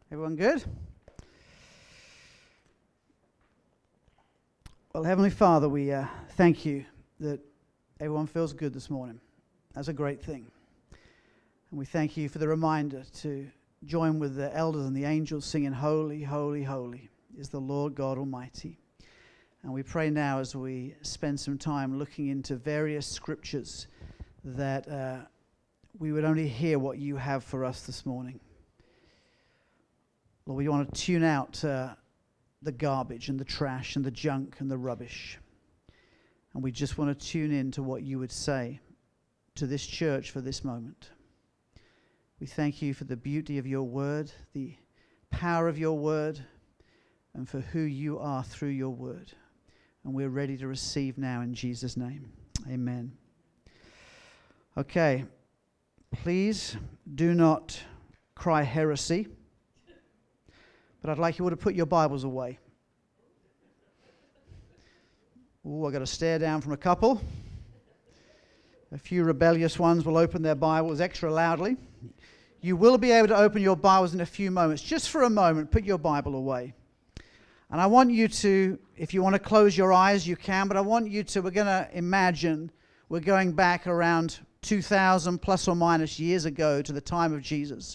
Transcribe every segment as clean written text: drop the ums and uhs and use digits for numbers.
Everyone good? Well, Heavenly Father, we thank you that everyone feels good this morning. That's a great thing. And we thank you for the reminder to join with the elders and the angels singing, Holy, Holy, Holy is the Lord God Almighty. And we pray now as we spend some time looking into various scriptures that we would only hear what you have for us this morning. Lord, we want to tune out the garbage and the trash and the junk and the rubbish. And we just want to tune in to what you would say to this church for this moment. We thank you for the beauty of your word, the power of your word, and for who you are through your word. And we're ready to receive now in Jesus' name. Amen. Okay. Please do not cry heresy. But I'd like you all to put your Bibles away. Oh, I've got to stare down from a couple. A few rebellious ones will open their Bibles extra loudly. You will be able to open your Bibles in a few moments. Just for a moment, put your Bible away. And I want you to, if you want to close your eyes, you can, but I want you to, we're going to imagine we're going back around 2,000 plus or minus years ago to the time of Jesus.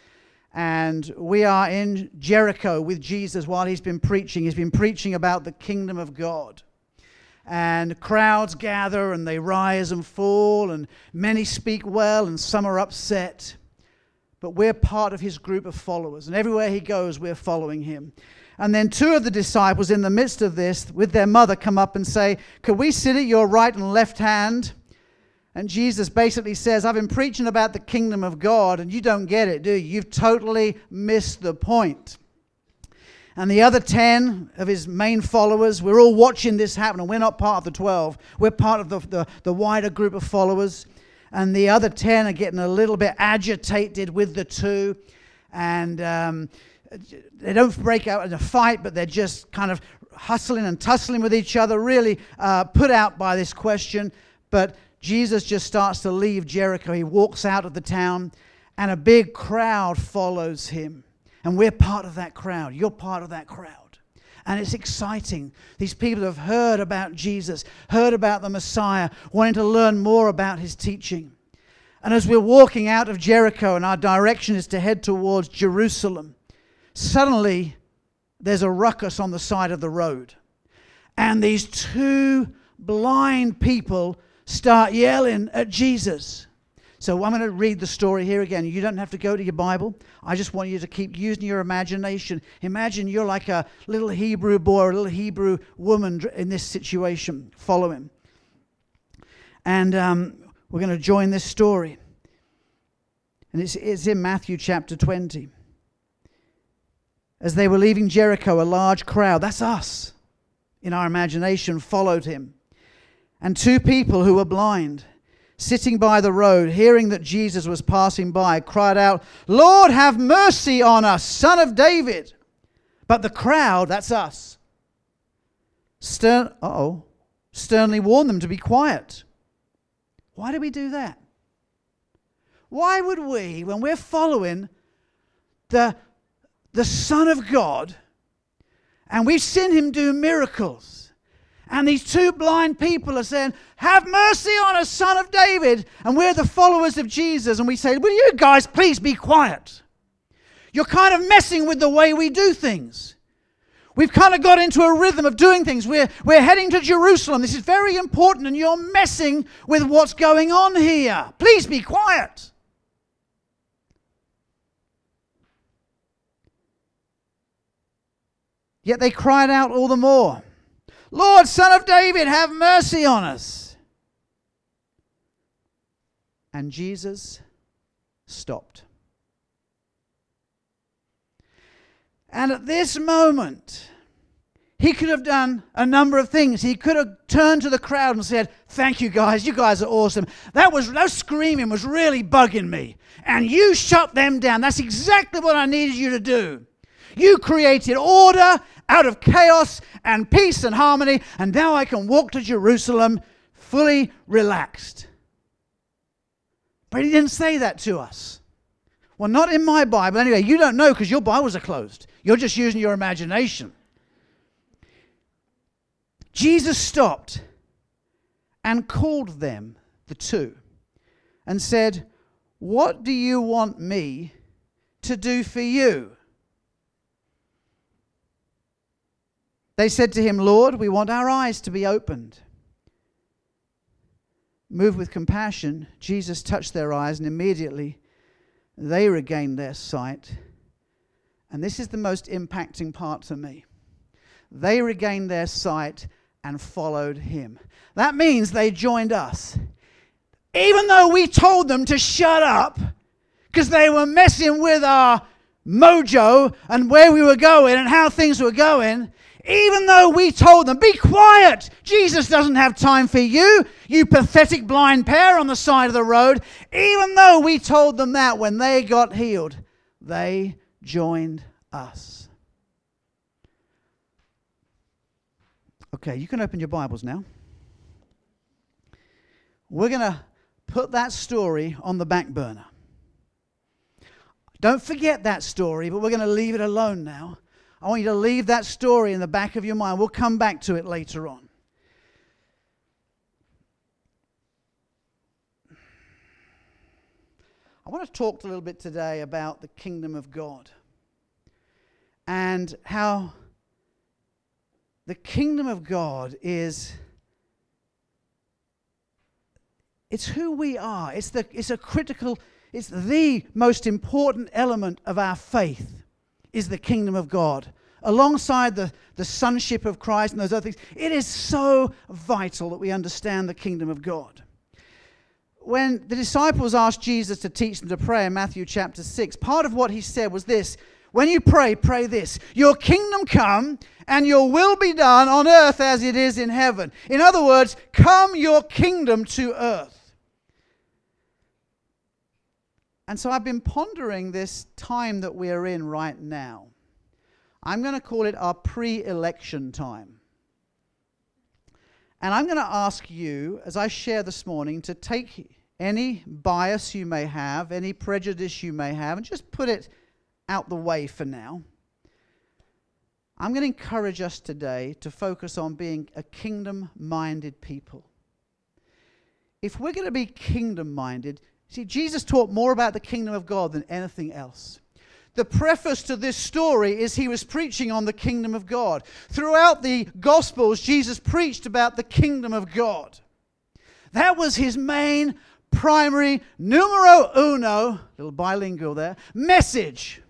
And we are in Jericho with Jesus while he's been preaching. He's been preaching about the kingdom of God. And crowds gather and they rise and fall, and many speak well and some are upset. But we're part of his group of followers. And everywhere he goes, we're following him. And then two of the disciples in the midst of this, with their mother, come up and say, "Could we sit at your right and left hand?" And Jesus basically says, I've been preaching about the kingdom of God, and you don't get it, do you? You've totally missed the point. And the other 10 of his main followers, we're all watching this happen, and we're not part of the 12. We're part of the wider group of followers. And the other 10 are getting a little bit agitated with the two. And they don't break out in a fight, but they're just kind of hustling and tussling with each other, really put out by this question. But Jesus just starts to leave Jericho. He walks out of the town, and a big crowd follows him. And we're part of that crowd. You're part of that crowd. And it's exciting. These people have heard about Jesus, heard about the Messiah, wanting to learn more about his teaching. And as we're walking out of Jericho, and our direction is to head towards Jerusalem, suddenly there's a ruckus on the side of the road. And these two blind people start yelling at Jesus. So I'm going to read the story here again. You don't have to go to your Bible. I just want you to keep using your imagination. Imagine you're like a little Hebrew boy or a little Hebrew woman in this situation. Follow him. And we're going to join this story. And it's in Matthew chapter 20. As they were leaving Jericho, a large crowd, that's us, in our imagination, followed him. And two people who were blind, sitting by the road, hearing that Jesus was passing by, cried out, "Lord, have mercy on us, Son of David." But the crowd, that's us, sternly warned them to be quiet. Why do we do that? Why would we, when we're following the Son of God, and we've seen him do miracles, and these two blind people are saying, "Have mercy on us, Son of David." And we're the followers of Jesus. And we say, "Will you guys please be quiet? You're kind of messing with the way we do things. We've kind of got into a rhythm of doing things. We're heading to Jerusalem. This is very important, and you're messing with what's going on here. Please be quiet." Yet they cried out all the more, "Lord, Son of David, have mercy on us." And Jesus stopped. And at this moment, he could have done a number of things. He could have turned to the crowd and said, "Thank you guys, you guys are awesome. That screaming was really bugging me. And you shut them down. That's exactly what I needed you to do. You created order out of chaos and peace and harmony, and now I can walk to Jerusalem fully relaxed." But he didn't say that to us. Well, not in my Bible. Anyway, you don't know because your Bibles are closed. You're just using your imagination. Jesus stopped and called them, the two, and said, "What do you want me to do for you?" They said to him, "Lord, we want our eyes to be opened." Moved with compassion, Jesus touched their eyes, and immediately they regained their sight. And this is the most impacting part to me. They regained their sight and followed him. That means they joined us. Even though we told them to shut up because they were messing with our mojo and where we were going and how things were going, even though we told them, "Be quiet, Jesus doesn't have time for you, you pathetic blind pair on the side of the road," even though we told them that, when they got healed, they joined us. Okay, you can open your Bibles now. We're going to put that story on the back burner. Don't forget that story, but we're going to leave it alone now. I want you to leave that story in the back of your mind. We'll come back to it later on. I want to talk a little bit today about the kingdom of God and how the kingdom of God it's who we are. It's the most important element of our faith is the kingdom of God. Alongside the sonship of Christ and those other things, it is so vital that we understand the kingdom of God. When the disciples asked Jesus to teach them to pray in Matthew chapter 6, part of what he said was this: when you pray, pray this: "Your kingdom come and your will be done on earth as it is in heaven." In other words, come your kingdom to earth. And so I've been pondering this time that we're in right now. I'm going to call it our pre-election time. And I'm going to ask you, as I share this morning, to take any bias you may have, any prejudice you may have, and just put it out the way for now. I'm going to encourage us today to focus on being a kingdom-minded people. If we're going to be kingdom-minded, see, Jesus taught more about the kingdom of God than anything else. The preface to this story is he was preaching on the kingdom of God. Throughout the Gospels, Jesus preached about the kingdom of God. That was his main, primary, numero uno, little bilingual there, message.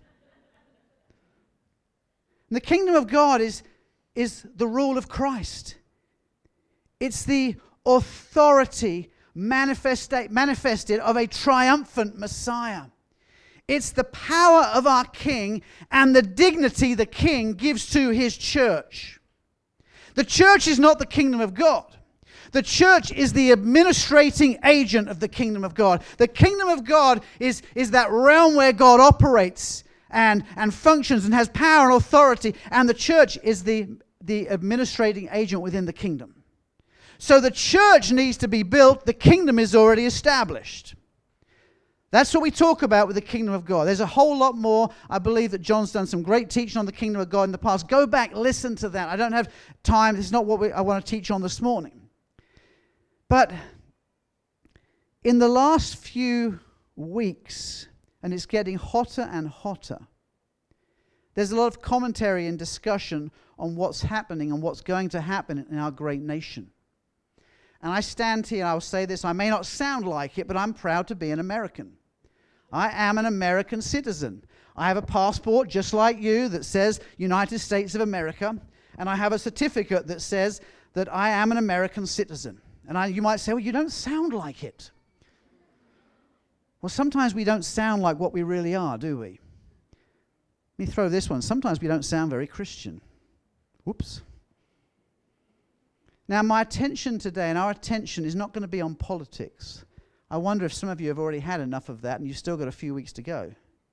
And the kingdom of God is the rule of Christ. It's the authority manifested of a triumphant Messiah. It's the power of our King and the dignity the King gives to his church. The church is not the kingdom of God. The church is the administrating agent of the kingdom of God. The kingdom of God is that realm where God operates and functions and has power and authority, and the church is the administrating agent within the kingdom. So the church needs to be built. The kingdom is already established. That's what we talk about with the kingdom of God. There's a whole lot more. I believe that John's done some great teaching on the kingdom of God in the past. Go back, listen to that. I don't have time. This is not what I want to teach on this morning. But in the last few weeks, and it's getting hotter and hotter, there's a lot of commentary and discussion on what's happening and what's going to happen in our great nation. And I stand here and I will say this: I may not sound like it, but I'm proud to be an American. I am an American citizen. I have a passport just like you that says United States of America, and I have a certificate that says that I am an American citizen. And you might say, well, you don't sound like it. Well, sometimes we don't sound like what we really are, do we? Let me throw this one. Sometimes we don't sound very Christian. Whoops. Now, my attention today and our attention is not going to be on politics. I wonder if some of you have already had enough of that and you've still got a few weeks to go.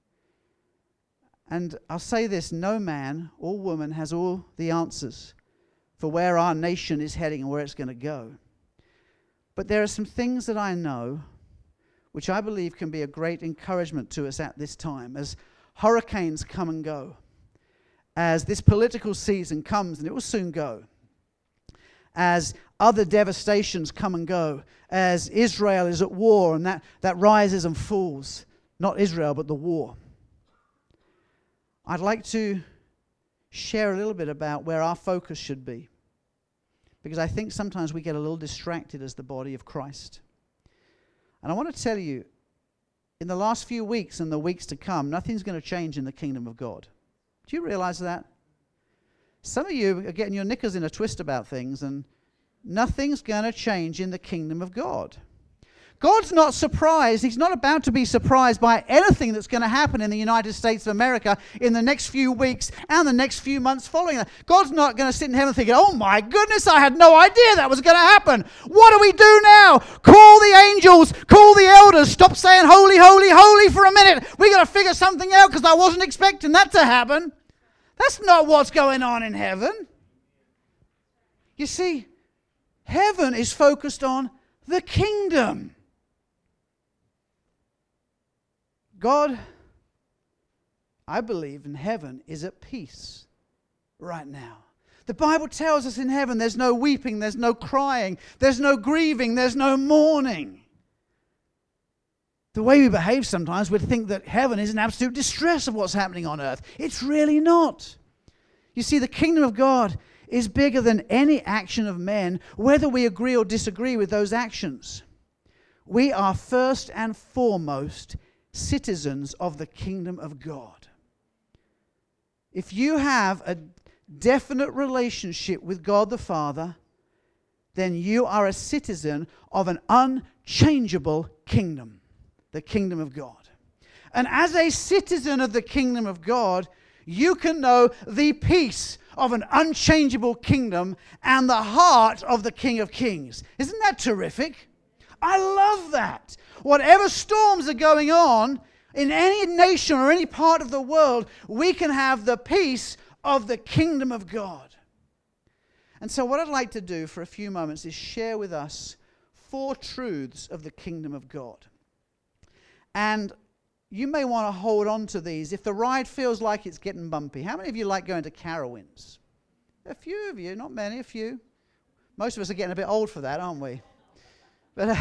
And I'll say this: no man or woman has all the answers for where our nation is heading and where it's going to go. But there are some things that I know which I believe can be a great encouragement to us at this time, as hurricanes come and go, as this political season comes, and it will soon go, as other devastations come and go, as Israel is at war and that rises and falls. Not Israel, but the war. I'd like to share a little bit about where our focus should be, because I think sometimes we get a little distracted as the body of Christ. And I want to tell you, in the last few weeks and the weeks to come, nothing's going to change in the kingdom of God. Do you realize that? Some of you are getting your knickers in a twist about things, and nothing's going to change in the kingdom of God. God's not surprised. He's not about to be surprised by anything that's going to happen in the United States of America in the next few weeks and the next few months following that. God's not going to sit in heaven thinking, oh my goodness, I had no idea that was going to happen. What do we do now? Call the angels, call the elders, stop saying holy, holy, holy for a minute. We got to figure something out because I wasn't expecting that to happen. That's not what's going on in heaven. You see, heaven is focused on the kingdom. God, I believe in heaven, is at peace right now. The Bible tells us in heaven there's no weeping, there's no crying, there's no grieving, there's no mourning. The way we behave sometimes, we'd think that heaven is in absolute distress of what's happening on earth. It's really not. You see, the kingdom of God is bigger than any action of men, whether we agree or disagree with those actions. We are first and foremost citizens of the kingdom of God. If you have a definite relationship with God the Father, then you are a citizen of an unchangeable kingdom, the kingdom of God. And as a citizen of the kingdom of God, you can know the peace of an unchangeable kingdom and the heart of the King of Kings. Isn't that terrific? I love that. Whatever storms are going on in any nation or any part of the world, we can have the peace of the kingdom of God. And so what I'd like to do for a few moments is share with us 4 truths of the kingdom of God. And you may want to hold on to these if the ride feels like it's getting bumpy. How many of you like going to Carowinds? A few of you, not many, a few. Most of us are getting a bit old for that, aren't we? But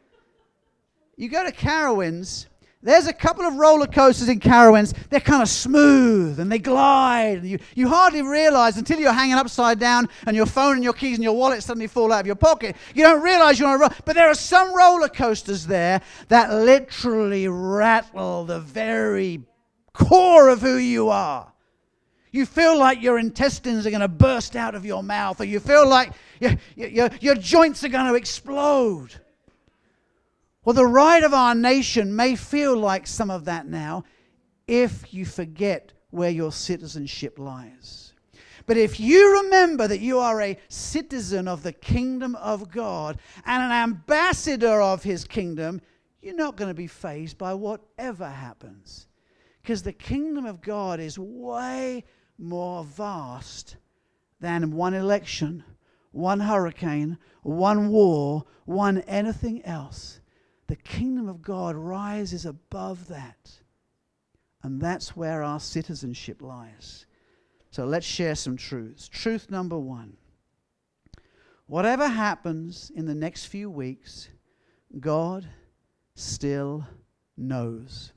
you go to Carowinds, there's a couple of roller coasters in Carowinds. They're kind of smooth and they glide. And you hardly realize until you're hanging upside down and your phone and your keys and your wallet suddenly fall out of your pocket. You don't realize you're on a roller. But there are some roller coasters there that literally rattle the very core of who you are. You feel like your intestines are going to burst out of your mouth, or you feel like your joints are going to explode. Well, the ride of our nation may feel like some of that now if you forget where your citizenship lies. But if you remember that you are a citizen of the kingdom of God and an ambassador of his kingdom, you're not going to be fazed by whatever happens. Because the kingdom of God is way more vast than one election, one hurricane, one war, one anything else. The kingdom of God rises above that. And that's where our citizenship lies. So let's share some truths. Truth number 1. Whatever happens in the next few weeks, God still knows.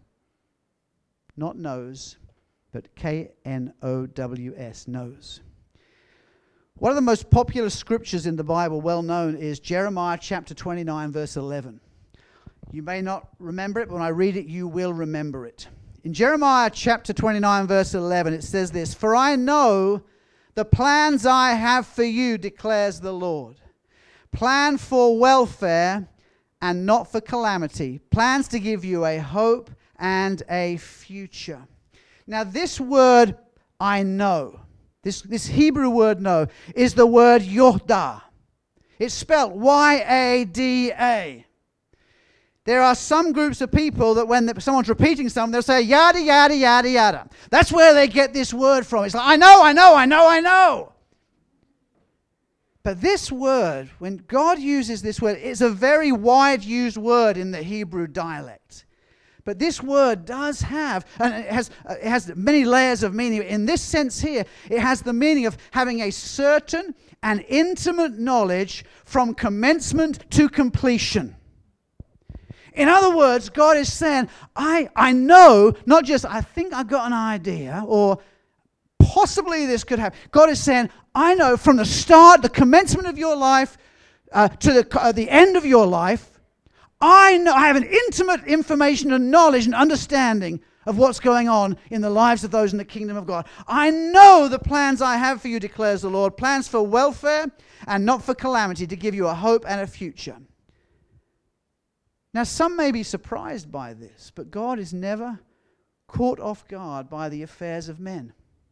Not knows, but K-N-O-W-S, knows. One of the most popular scriptures in the Bible, well known, is Jeremiah chapter 29, verse 11. You may not remember it, but when I read it, you will remember it. In Jeremiah chapter 29, verse 11, it says this, "For I know the plans I have for you, declares the Lord. Plan for welfare and not for calamity. Plans to give you a hope and a future." Now this word, I know, this Hebrew word know, is the word Yoda. It's spelled Y-A-D-A. There are some groups of people that when someone's repeating something, they'll say, yada, yada, yada, yada. That's where they get this word from. It's like, I know, I know, I know, I know. But this word, when God uses this word, it's a very wide used word in the Hebrew dialect. But this word does have, and it has many layers of meaning. In this sense here, it has the meaning of having a certain and intimate knowledge from commencement to completion. In other words, God is saying, I know, not just I think I got an idea, or possibly this could happen. God is saying, I know from the start, the commencement of your life, to the end of your life, I know, I have an intimate information and knowledge and understanding of what's going on in the lives of those in the kingdom of God. I know the plans I have for you, declares the Lord, plans for welfare and not for calamity, to give you a hope and a future. Now, some may be surprised by this, but God is never caught off guard by the affairs of men.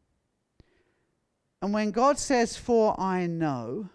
And when God says, "For I know,"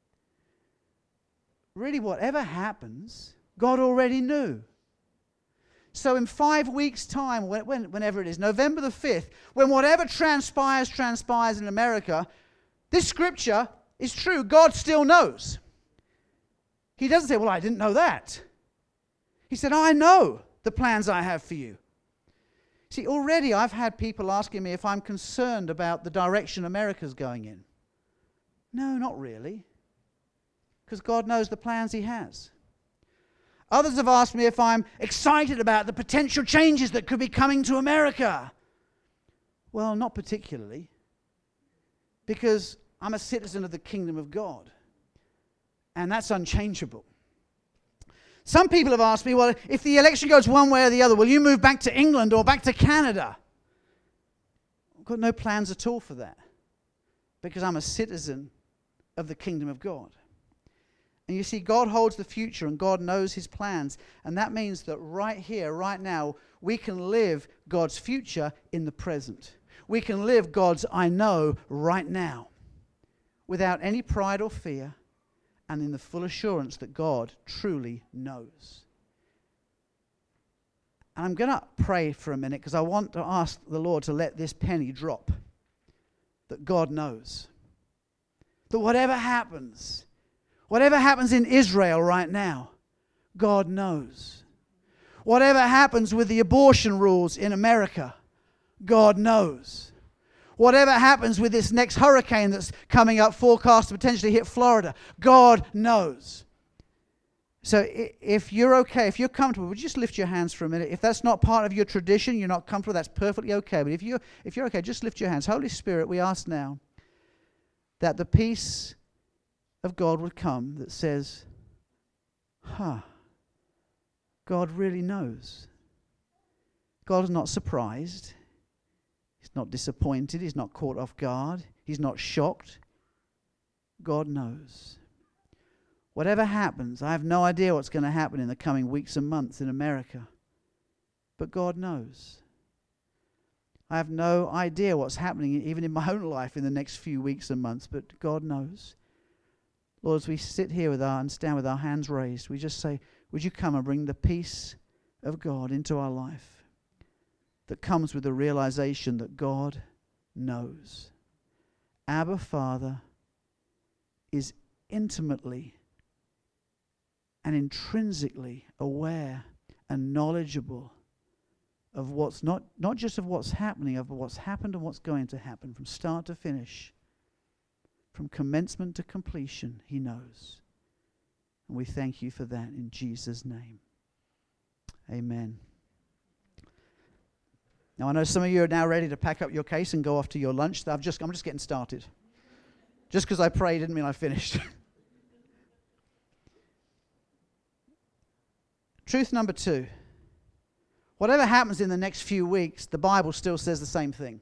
really whatever happens, God already knew. So in 5 weeks' time, whenever it is, November the 5th, when whatever transpires in America, this scripture is true. God still knows. He doesn't say, "Well, I didn't know that." He said, "I know the plans I have for you." See, already I've had people asking me if I'm concerned about the direction America's going in. No, not really. Because God knows the plans He has. Others have asked me if I'm excited about the potential changes that could be coming to America. Well, not particularly. Because I'm a citizen of the kingdom of God. And that's unchangeable. Some people have asked me, well, if the election goes one way or the other, will you move back to England or back to Canada? I've got no plans at all for that. Because I'm a citizen of the kingdom of God. And you see, God holds the future and God knows His plans. And that means that right here, right now, we can live God's future in the present. We can live God's I know right now without any pride or fear and in the full assurance that God truly knows. And I'm going to pray for a minute because I want to ask the Lord to let this penny drop. That God knows. That whatever happens in Israel right now, God knows. Whatever happens with the abortion rules in America, God knows. Whatever happens with this next hurricane that's coming up, forecast to potentially hit Florida, God knows. So if you're okay, if you're comfortable, would you just lift your hands for a minute? If that's not part of your tradition, you're not comfortable, that's perfectly okay. But if you're okay, just lift your hands. Holy Spirit, we ask now that the peace of God would come that says, God really knows. God is not surprised. He's not disappointed. He's not caught off guard. He's not shocked. God knows. Whatever happens, I have no idea what's going to happen in the coming weeks and months in America. But God knows. I have no idea what's happening even in my own life in the next few weeks and months, but God knows. Lord, as we sit here and stand with our hands raised, we just say, would you come and bring the peace of God into our life that comes with the realization that God knows. Abba Father is intimately and intrinsically aware and knowledgeable of what's not just of what's happening, but what's happened and what's going to happen from start to finish. From commencement to completion, He knows. And we thank you for that in Jesus' name. Amen. Now, I know some of you are now ready to pack up your case and go off to your lunch. I'm just getting started. Just because I prayed didn't mean I finished. Truth number 2. Whatever happens in the next few weeks, the Bible still says the same thing.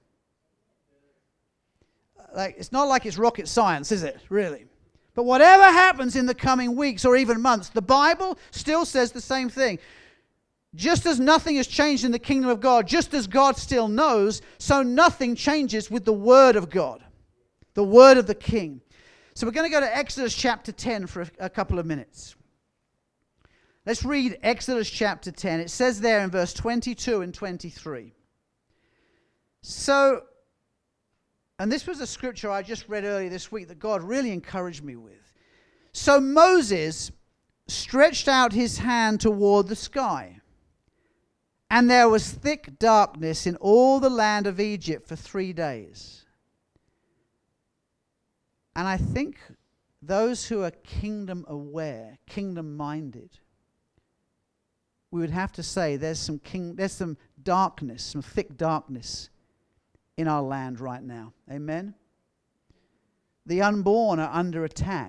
It's not like it's rocket science, is it? Really? But whatever happens in the coming weeks or even months, the Bible still says the same thing. Just as nothing has changed in the kingdom of God, just as God still knows, so nothing changes with the word of God, the word of the King. So we're going to go to Exodus chapter 10 for a couple of minutes. Let's read Exodus chapter 10. It says there in verse 22 and 23. So, and this was a scripture I just read earlier this week that God really encouraged me with. So Moses stretched out his hand toward the sky, and there was thick darkness in all the land of Egypt for 3 days. And I think those who are kingdom aware, kingdom minded, we would have to say there's some darkness, some thick darkness in our land right now. Amen? The unborn are under attack.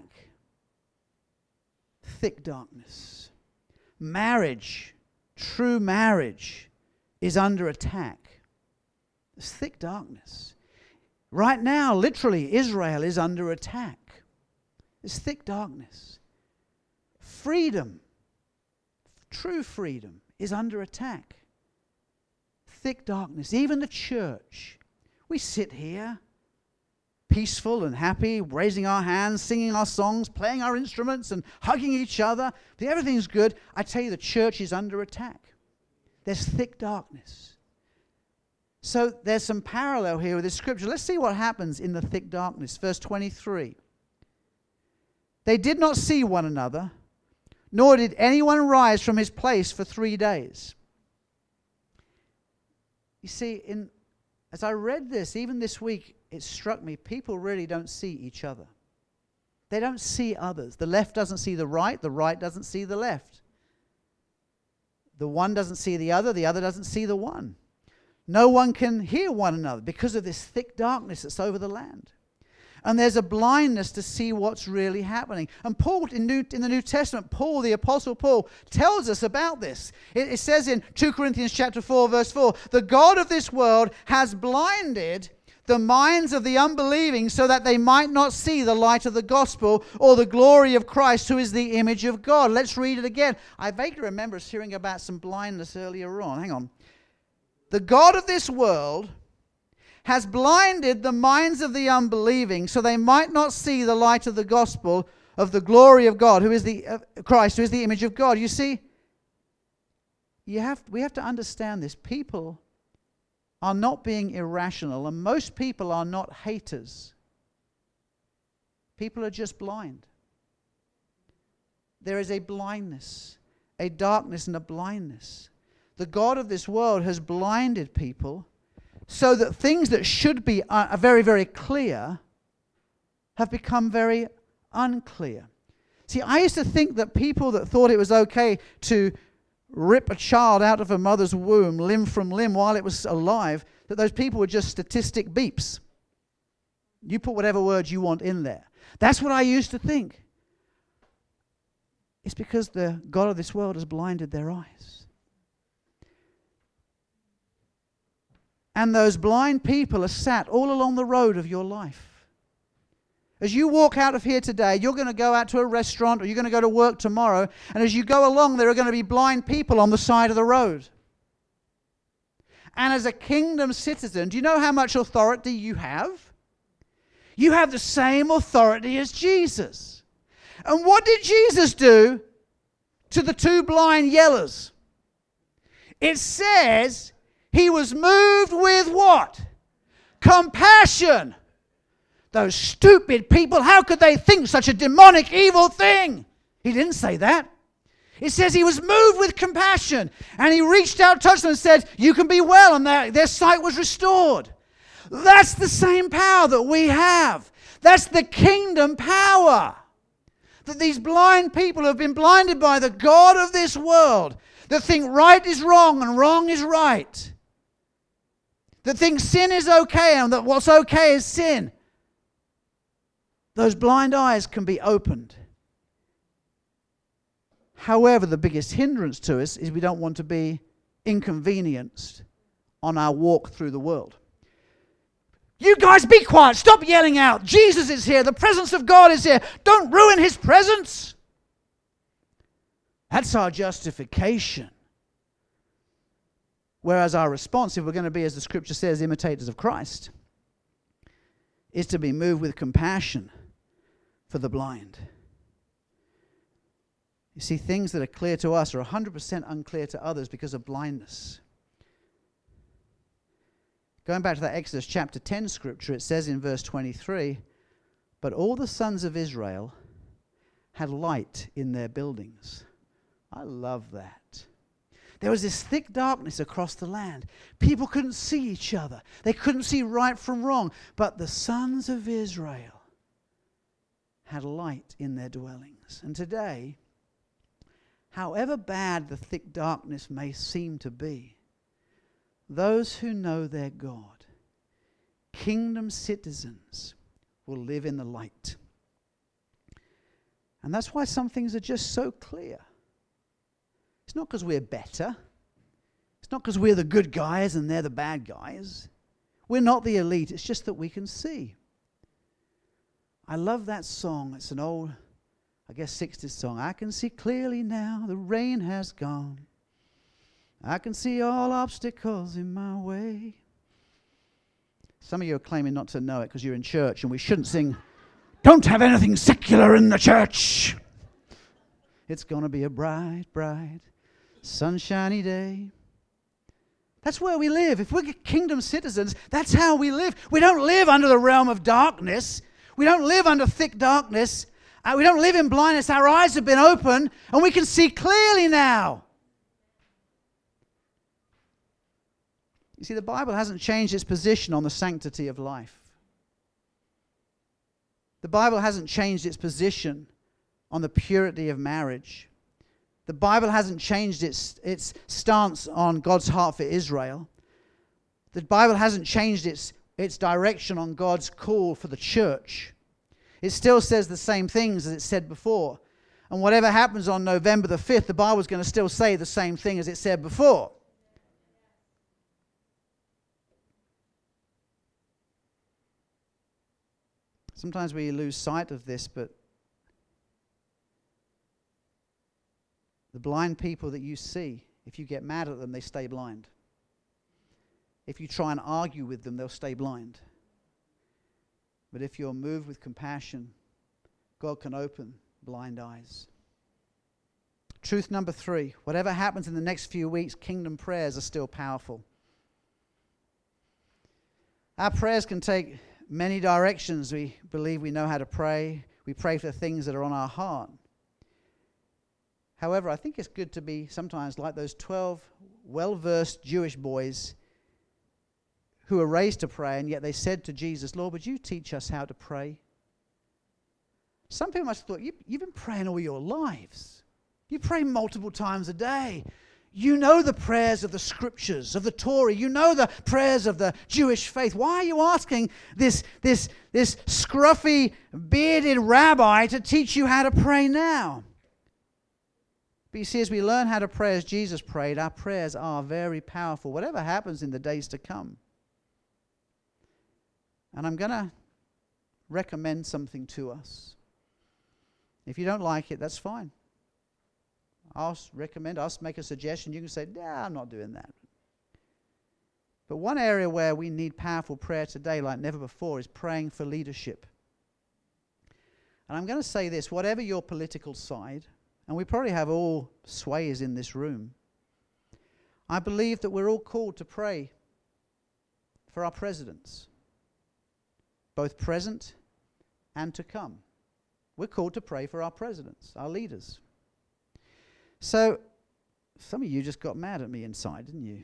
Thick darkness. Marriage, true marriage, is under attack. There's thick darkness. Right now, literally, Israel is under attack. There's thick darkness. Freedom, true freedom, is under attack. Thick darkness. Even the church. We sit here, peaceful and happy, raising our hands, singing our songs, playing our instruments and hugging each other. Everything's good. I tell you, the church is under attack. There's thick darkness. So there's some parallel here with this scripture. Let's see what happens in the thick darkness. Verse 23. They did not see one another, nor did anyone rise from his place for 3 days. You see, as I read this, even this week, it struck me, people really don't see each other. They don't see others. The left doesn't see the right doesn't see the left. The one doesn't see the other doesn't see the one. No one can hear one another because of this thick darkness that's over the land. And there's a blindness to see what's really happening. And Paul, in the New Testament, Paul, the Apostle Paul, tells us about this. It says in 2 Corinthians chapter 4, verse 4, the God of this world has blinded the minds of the unbelieving so that they might not see the light of the gospel or the glory of Christ, who is the image of God. Let's read it again. I vaguely remember us hearing about some blindness earlier on. Hang on. The God of this world has blinded the minds of the unbelieving so they might not see the light of the gospel of the glory of God, who is the Christ, who is the image of God. You see, we have to understand this. People are not being irrational, and most people are not haters. People are just blind. There is a blindness, a darkness and a blindness. The God of this world has blinded people so that things that should be very, very clear have become very unclear. See, I used to think that people that thought it was okay to rip a child out of a mother's womb, limb from limb, while it was alive, that those people were just statistic beeps. You put whatever words you want in there. That's what I used to think. It's because the God of this world has blinded their eyes. And those blind people are sat all along the road of your life. As you walk out of here today, you're going to go out to a restaurant or you're going to go to work tomorrow, and as you go along, there are going to be blind people on the side of the road. And as a kingdom citizen, do you know how much authority you have? You have the same authority as Jesus. And what did Jesus do to the two blind yellers? It says he was moved with what? Compassion. Those stupid people, how could they think such a demonic, evil thing? He didn't say that. It says he was moved with compassion, and he reached out, touched them, and said, you can be well, and their sight was restored. That's the same power that we have. That's the kingdom power. That these blind people have been blinded by the God of this world, that think right is wrong and wrong is right, that think sin is okay and that what's okay is sin. Those blind eyes can be opened. However, the biggest hindrance to us is we don't want to be inconvenienced on our walk through the world. You guys be quiet. Stop yelling out. Jesus is here. The presence of God is here. Don't ruin his presence. That's our justification. Whereas our response, if we're going to be, as the scripture says, imitators of Christ, is to be moved with compassion for the blind. You see, things that are clear to us are 100% unclear to others because of blindness. Going back to that Exodus chapter 10 scripture, it says in verse 23, but all the sons of Israel had light in their buildings. I love that. There was this thick darkness across the land. People couldn't see each other. They couldn't see right from wrong. But the sons of Israel had light in their dwellings. And today, however bad the thick darkness may seem to be, those who know their God, kingdom citizens, will live in the light. And that's why some things are just so clear. It's not because we're better. It's not because we're the good guys and they're the bad guys. We're not the elite. It's just that we can see. I love that song. It's an old, I guess, 60s song. I can see clearly now, the rain has gone. I can see all obstacles in my way. Some of you are claiming not to know it because you're in church, and we shouldn't sing, "Don't have anything secular in the church." It's going to be a bright, bright, sunshiny day. That's where we live. If we're kingdom citizens, that's how we live. We don't live under the realm of darkness. We don't live under thick darkness. We don't live in blindness. Our eyes have been opened, and we can see clearly now. You see, the Bible hasn't changed its position on the sanctity of life. The Bible hasn't changed its position on the purity of marriage. The Bible hasn't changed its stance on God's heart for Israel. The Bible hasn't changed its direction on God's call for the church. It still says the same things as it said before. And whatever happens on November the 5th, the Bible's going to still say the same thing as it said before. Sometimes we lose sight of this, but the blind people that you see, if you get mad at them, they stay blind. If you try and argue with them, they'll stay blind. But if you're moved with compassion, God can open blind eyes. Truth number 3, whatever happens in the next few weeks, kingdom prayers are still powerful. Our prayers can take many directions. We believe we know how to pray. We pray for things that are on our heart. However, I think it's good to be sometimes like those 12 well-versed Jewish boys who were raised to pray, and yet they said to Jesus, "Lord, would you teach us how to pray?" Some people must have thought, you've been praying all your lives. You pray multiple times a day. You know the prayers of the scriptures, of the Torah. You know the prayers of the Jewish faith. Why are you asking this scruffy, bearded rabbi to teach you how to pray now? But you see, as we learn how to pray as Jesus prayed, our prayers are very powerful, whatever happens in the days to come. And I'm going to recommend something to us. If you don't like it, that's fine. I'll make a suggestion. You can say, "Nah, I'm not doing that." But one area where we need powerful prayer today like never before is praying for leadership. And I'm going to say this, whatever your political side, and we probably have all sways in this room, I believe that we're all called to pray for our presidents, both present and to come. We're called to pray for our presidents, our leaders. So, some of you just got mad at me inside, didn't you?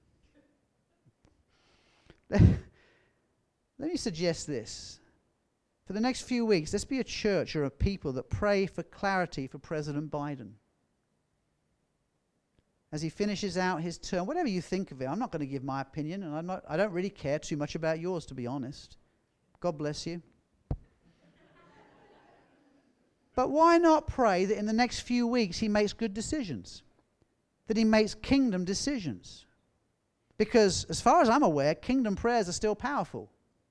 Let me suggest this. For the next few weeks, let's be a church or a people that pray for clarity for President Biden. As he finishes out his term, whatever you think of it, I'm not going to give my opinion, and I don't really care too much about yours, to be honest. God bless you. But why not pray that in the next few weeks he makes good decisions? That he makes kingdom decisions? Because as far as I'm aware, kingdom prayers are still powerful.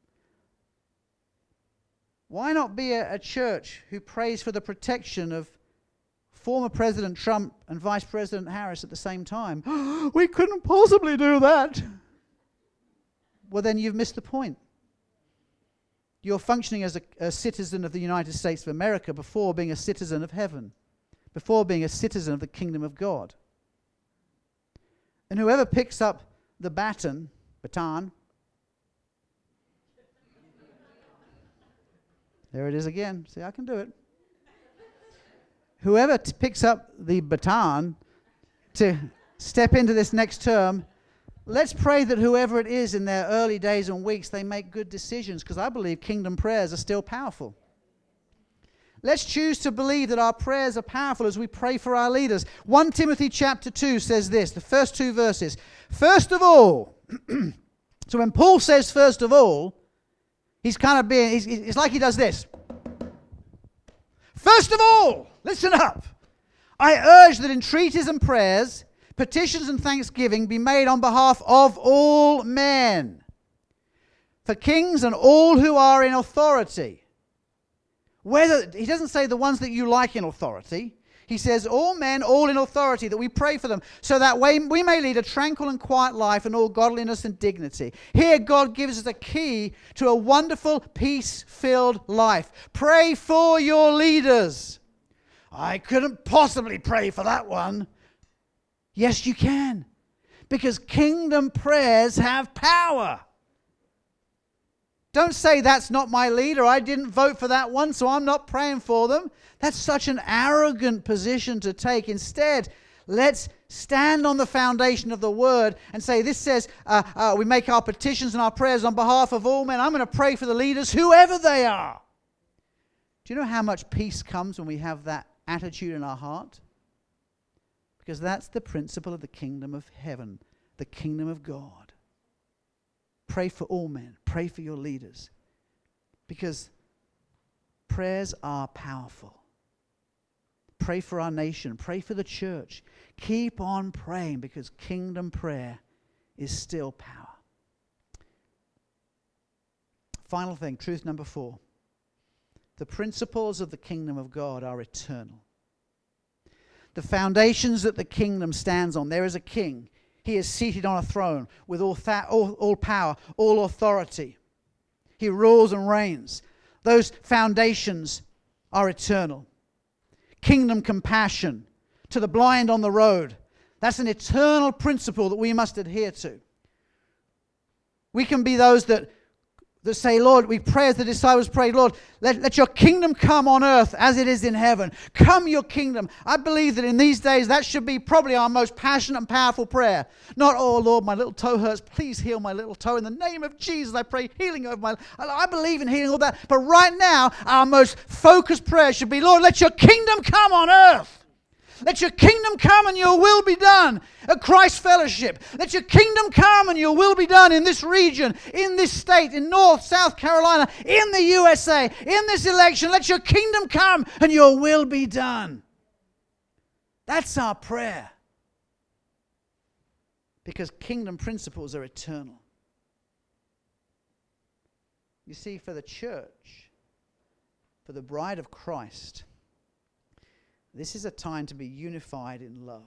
Why not be a church who prays for the protection of former President Trump and Vice President Harris at the same time? We couldn't possibly do that. Well, then you've missed the point. You're functioning as a citizen of the United States of America before being a citizen of heaven, before being a citizen of the kingdom of God. And whoever picks up the baton, there it is again. See, I can do it. whoever picks up the baton to step into this next term, let's pray that whoever it is in their early days and weeks, they make good decisions, because I believe kingdom prayers are still powerful. Let's choose to believe that our prayers are powerful as we pray for our leaders. 1 Timothy chapter 2 says this, the first 2 verses. First of all, so when Paul says first of all, he's kind of being, it's like he does this. First of all, listen up. I urge that entreaties and prayers, petitions and thanksgiving be made on behalf of all men, for kings and all who are in authority. He doesn't say the ones that you like in authority. He says all men, all in authority, that we pray for them, so that way we may lead a tranquil and quiet life in all godliness and dignity. Here God gives us a key to a wonderful, peace-filled life. Pray for your leaders. I couldn't possibly pray for that one. Yes, you can, because kingdom prayers have power. Don't say, that's not my leader. I didn't vote for that one, so I'm not praying for them. That's such an arrogant position to take. Instead, let's stand on the foundation of the Word and say, this says we make our petitions and our prayers on behalf of all men. I'm going to pray for the leaders, whoever they are. Do you know how much peace comes when we have that attitude in our heart? Because that's the principle of the kingdom of heaven, the kingdom of God. Pray for all men. Pray for your leaders. Because prayers are powerful. Pray for our nation. Pray for the church. Keep on praying, because kingdom prayer is still power. Final thing, truth number 4. The principles of the kingdom of God are eternal. The foundations that the kingdom stands on. There is a king. He is seated on a throne with all power, all authority. He rules and reigns. Those foundations are eternal. Kingdom compassion to the blind on the road. That's an eternal principle that we must adhere to. We can be those that say, Lord, we pray as the disciples prayed, Lord, let your kingdom come on earth as it is in heaven. Come your kingdom. I believe that in these days that should be probably our most passionate and powerful prayer. Not, oh Lord, my little toe hurts. Please heal my little toe. In the name of Jesus, I pray healing over my... I believe in healing all that. But right now, our most focused prayer should be, Lord, let your kingdom come on earth. Let your kingdom come and your will be done at Christ Fellowship. Let your kingdom come and your will be done in this region, in this state, in North, South Carolina, in the USA, in this election. Let your kingdom come and your will be done. That's our prayer. Because kingdom principles are eternal. You see, for the church, for the bride of Christ, this is a time to be unified in love.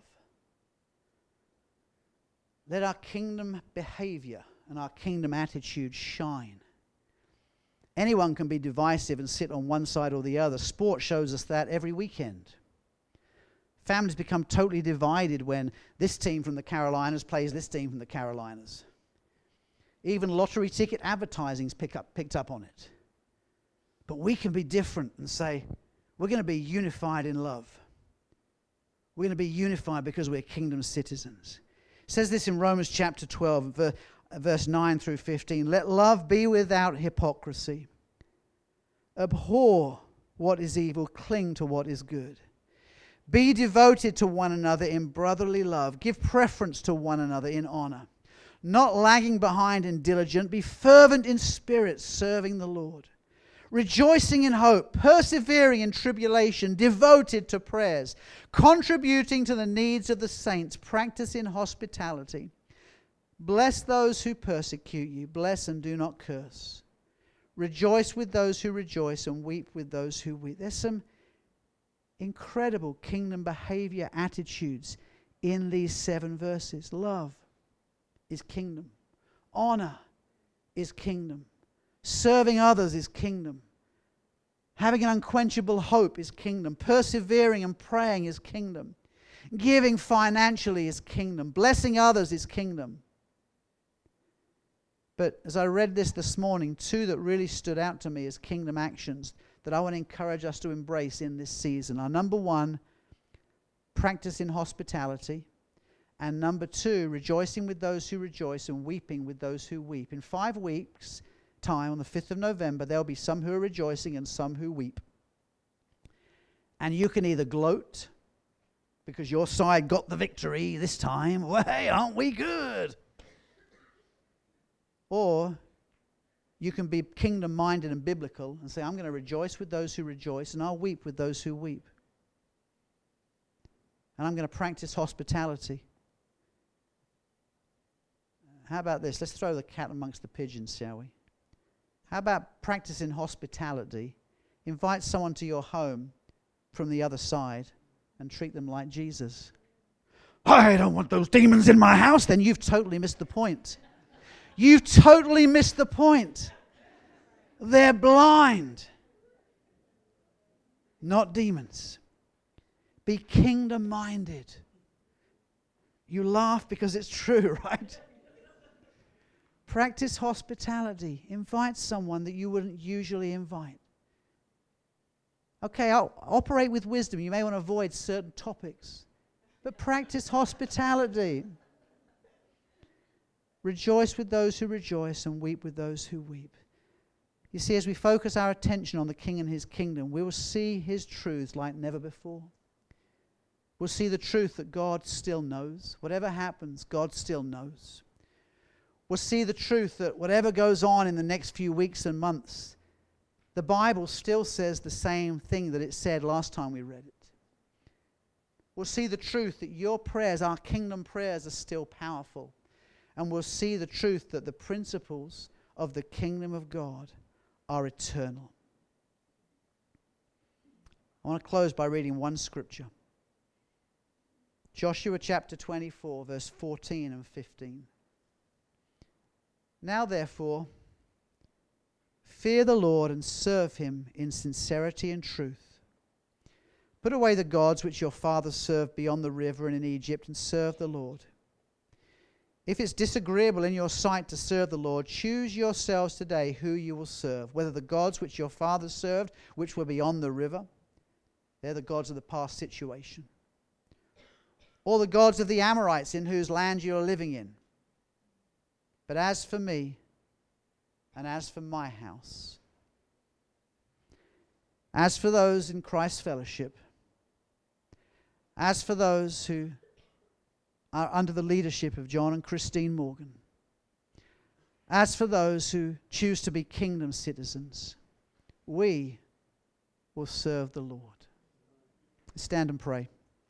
Let our kingdom behavior and our kingdom attitude shine. Anyone can be divisive and sit on one side or the other. Sport shows us that every weekend. Families become totally divided when this team from the Carolinas plays this team from the Carolinas. Even lottery ticket advertising's picked up on it. But we can be different and say, we're going to be unified in love. We're going to be unified because we're kingdom citizens. It says this in Romans chapter 12, verse 9 through 15. Let love be without hypocrisy. Abhor what is evil, cling to what is good. Be devoted to one another in brotherly love. Give preference to one another in honor. Not lagging behind and diligent. Be fervent in spirit, serving the Lord. Rejoicing in hope, persevering in tribulation, devoted to prayers, contributing to the needs of the saints, practicing hospitality. Bless those who persecute you, bless and do not curse. Rejoice with those who rejoice and weep with those who weep. There's some incredible kingdom behavior attitudes in these 7 verses. Love is kingdom. Honor is kingdom. Serving others is kingdom. Having an unquenchable hope is kingdom. Persevering and praying is kingdom. Giving financially is kingdom. Blessing others is kingdom. But as I read this morning, 2 that really stood out to me as kingdom actions. that I want to encourage us to embrace in this season are, number one, practicing hospitality, and number two, rejoicing with those who rejoice and weeping with those who weep. In 5 weeks' time, on the 5th of November, there'll be some who are rejoicing and some who weep. And you can either gloat because your side got the victory this time. Well, hey, aren't we good? Or you can be kingdom-minded and biblical and say, I'm going to rejoice with those who rejoice and I'll weep with those who weep. And I'm going to practice hospitality. How about this? Let's throw the cat amongst the pigeons, shall we? How about practicing hospitality? Invite someone to your home from the other side and treat them like Jesus. I don't want those demons in my house. Then you've totally missed the point. You've totally missed the point. They're blind, not demons. Be kingdom-minded. You laugh because it's true, right? Practice hospitality. Invite someone that you wouldn't usually invite. Okay, I'll operate with wisdom. You may want to avoid certain topics, but practice hospitality. Rejoice with those who rejoice and weep with those who weep. You see, as we focus our attention on the King and his kingdom, we will see his truths like never before. We'll see the truth that God still knows. Whatever happens, God still knows. We'll see the truth that whatever goes on in the next few weeks and months, the Bible still says the same thing that it said last time we read it. We'll see the truth that your prayers, our kingdom prayers, are still powerful. And we'll see the truth that the principles of the kingdom of God are eternal. I want to close by reading one scripture. Joshua chapter 24, verse 14 and 15. Now therefore, fear the Lord and serve him in sincerity and truth. Put away the gods which your fathers served beyond the river and in Egypt, and serve the Lord. If it's disagreeable in your sight to serve the Lord, choose yourselves today who you will serve, whether the gods which your fathers served, which were beyond the river, they're the gods of the past situation, or the gods of the Amorites in whose land you are living in. But as for me, and as for my house, as for those in Christ's fellowship, as for those who are under the leadership of John and Christine Morgan, as for those who choose to be kingdom citizens, we will serve the Lord. Stand and pray,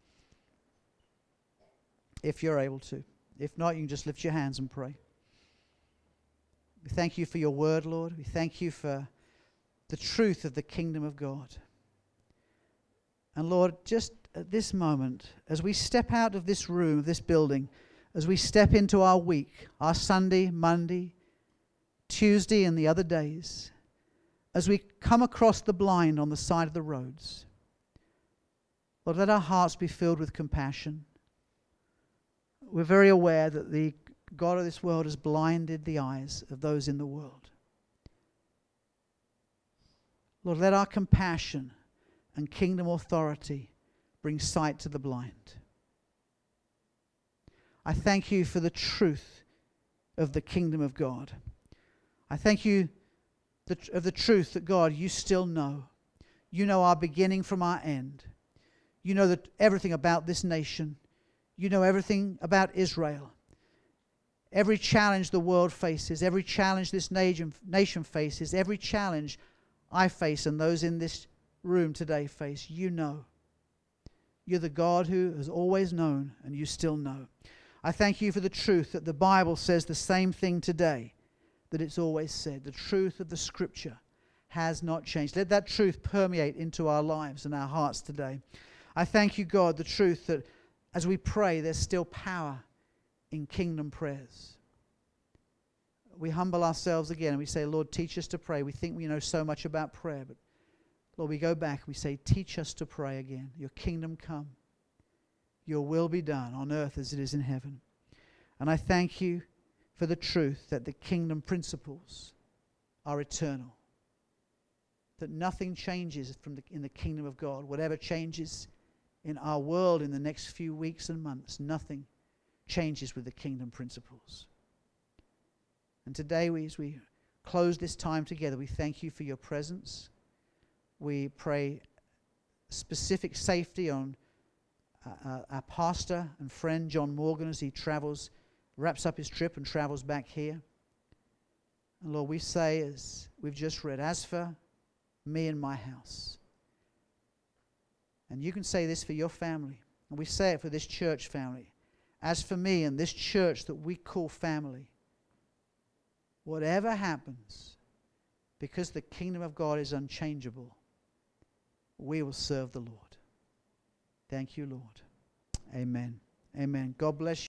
if you're able to. If not, you can just lift your hands and pray. We thank you for your word, Lord. We thank you for the truth of the kingdom of God. And Lord, just at this moment, as we step out of this room, this building, as we step into our week, our Sunday, Monday, Tuesday, and the other days, as we come across the blind on the side of the roads, Lord, let our hearts be filled with compassion. We're very aware that the God of this world has blinded the eyes of those in the world. Lord, let our compassion and kingdom authority bring sight to the blind. I thank you for the truth of the kingdom of God. I thank you of the truth that, God, you still know. You know our beginning from our end. You know that everything about this nation. You know everything about Israel. Every challenge the world faces, every challenge this nation faces, every challenge I face and those in this room today face, you know. You're the God who has always known, and you still know. I thank you for the truth that the Bible says the same thing today that it's always said. The truth of the Scripture has not changed. Let that truth permeate into our lives and our hearts today. I thank you, God, the truth that as we pray, there's still power in kingdom prayers. We humble ourselves again and we say, Lord, teach us to pray. We think we know so much about prayer, but Lord, we go back, we say, teach us to pray again. Your kingdom come. Your will be done on earth as it is in heaven. And I thank you for the truth that the kingdom principles are eternal. that nothing changes in the kingdom of God. Whatever changes in our world in the next few weeks and months, nothing changes with the kingdom principles. And today, as we close this time together, we thank you for your presence. We pray specific safety on our pastor and friend John Morgan as he wraps up his trip and travels back here. And Lord, we say, as we've just read, as for me and my house. And you can say this for your family, and we say it for this church family. As for me and this church that we call family, whatever happens, because the kingdom of God is unchangeable, we will serve the Lord. Thank you, Lord. Amen. Amen. God bless you.